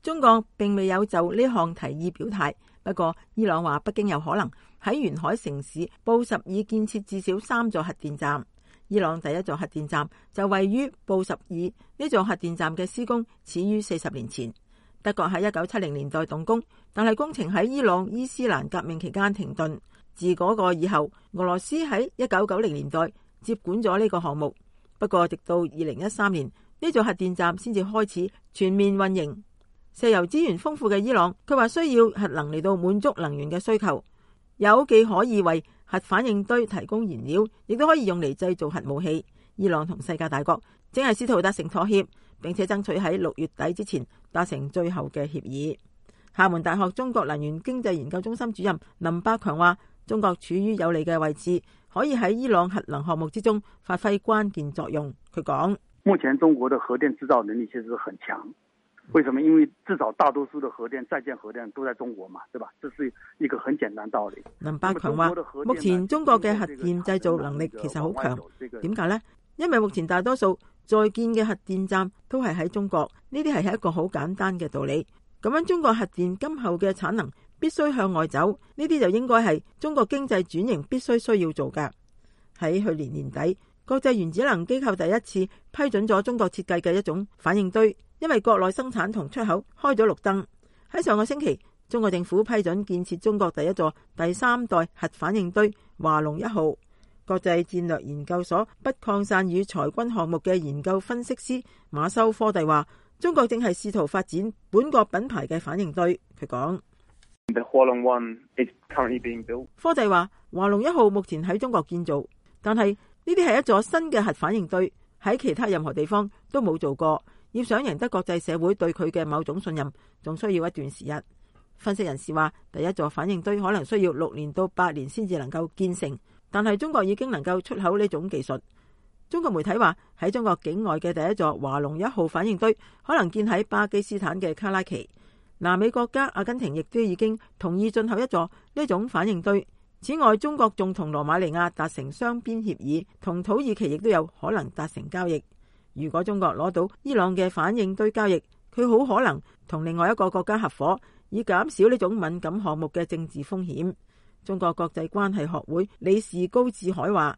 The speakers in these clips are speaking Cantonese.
中國並未有就呢項提議表態，不過伊朗話北京有可能喺沿海城市布什爾建設至少3座核電站。伊朗第一座核電站就位於布什爾，呢座核電站嘅施工始於40年前。德國喺1970年代動工，但係工程喺伊朗伊斯蘭革命期間停頓。自嗰個以後，俄羅斯喺1990年代接管咗呢個項目。不過直到2013年，呢座核電站先至開始全面運營。石油資源豐富嘅伊朗，佢話需要核能嚟到滿足能源嘅需求。鈾既可以為核反應堆提供燃料，亦都可以用嚟製造核武器。伊朗同世界大國正係試圖達成妥協，並且爭取喺6月底之前達成最後嘅協議。廈門大學中國能源經濟研究中心主任林百強話，中國處於有利嘅位置，可以喺伊朗核能項目之中發揮關鍵作用。佢講： 目前中國的核電製造能力其實很強。為什麼？因為至少大多數的核電、在建核電都在中國嘛，對吧？這是一個很簡單道理。 林百強話：目前中國嘅核電製造能力其實好強，點解呢？因為目前大多數在建嘅核電站都係喺中國，呢啲係一個好簡單嘅道理。咁樣中國核電今後嘅產能必須向外走，呢啲就應該係中國經濟轉型必須需要做嘅。喺去年年底，國際原子能機構第一次批准咗中國設計嘅一種反應堆，因為國內生產同出口開咗綠燈。喺上個星期，中國政府批准建設中國第一座第3代核反應堆華龍1號。國際戰略研究所不擴散與裁軍項目嘅研究分析師馬修科蒂話，中國正係試圖發展本國品牌嘅反應堆。佢講：科蒂話，華龍1號目前喺中國建造，但係呢啲係一座新嘅核反應堆，喺其他任何地方都冇做過。要想贏得國際社會對佢嘅某種信任，仲需要一段時日。分析人士話，第一座反應堆可能需要6年到8年先至能夠建成，但係中國已經能夠出口呢種技術。中國媒體話，喺中國境外嘅第一座華龍1號反應堆可能建喺巴基斯坦嘅卡拉奇。南美國家阿根廷亦都已經同意進口一座呢種反應堆。此外，中國仲同羅馬尼亞達成雙邊協議，同土耳其亦都有可能達成交易。如果中國攞到伊朗嘅反應堆交易，佢好可能同另外一個國家合夥，以減少呢種敏感項目嘅政治風險。中國國際關係學會理事高志海話：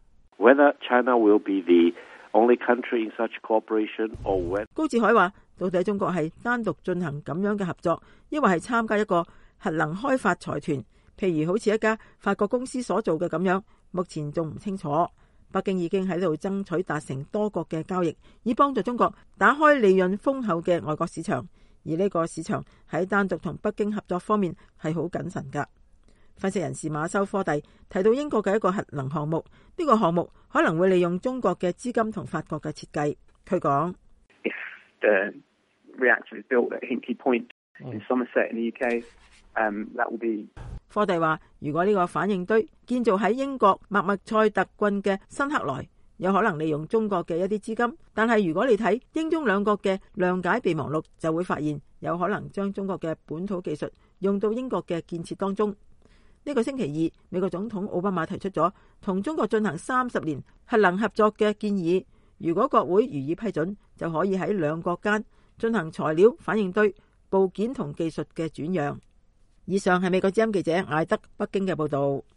高志海話，到底中國係單獨進行咁樣嘅合作，抑或係參加一個核能開發財團，譬如好似一家法國公司所做嘅咁樣，目前仲唔清楚。北京已經喺度爭取達成多國嘅交易，以幫助中國打開利潤豐厚嘅外國市場。而呢個市場喺單獨同北京合作方面係好謹慎噶。分析人士馬修科蒂提到英國嘅一個核能項目，呢個項目可能會利用中國嘅資金同法國嘅設計。佢講：科蒂話，如果呢個反應堆建造喺英國麥麥塞特郡嘅新克萊，有可能利用中國嘅一啲資金。但係如果你睇英中兩國嘅諒解備忘錄，就會發現有可能將中國嘅本土技術用到英國嘅建設當中。呢個星期二，美國總統奧巴馬提出咗同中國進行30年核能合作嘅建議。如果國會予以批准，就可以喺兩國間進行材料、反應堆、部件同技術嘅轉讓。以上係美國之音記者艾德北京嘅報道。